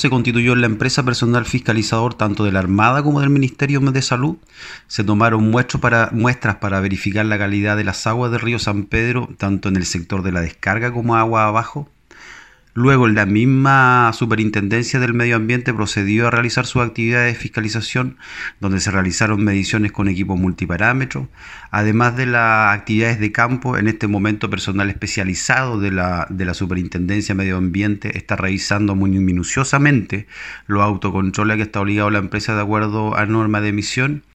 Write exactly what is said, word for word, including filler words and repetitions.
se constituyó en la empresa personal fiscalizador tanto de la Armada como del Ministerio de Salud. Se tomaron muestras para, muestras para verificar la calidad de las aguas del río San Pedro, tanto en el sector de la descarga como agua abajo. Luego, la misma Superintendencia del Medio Ambiente procedió a realizar sus actividades de fiscalización, donde se realizaron mediciones con equipos multiparámetros. Además de las actividades de campo, en este momento personal especializado de la, de la Superintendencia de Medio Ambiente está revisando muy minuciosamente los autocontroles que está obligado la empresa de acuerdo a norma de emisión.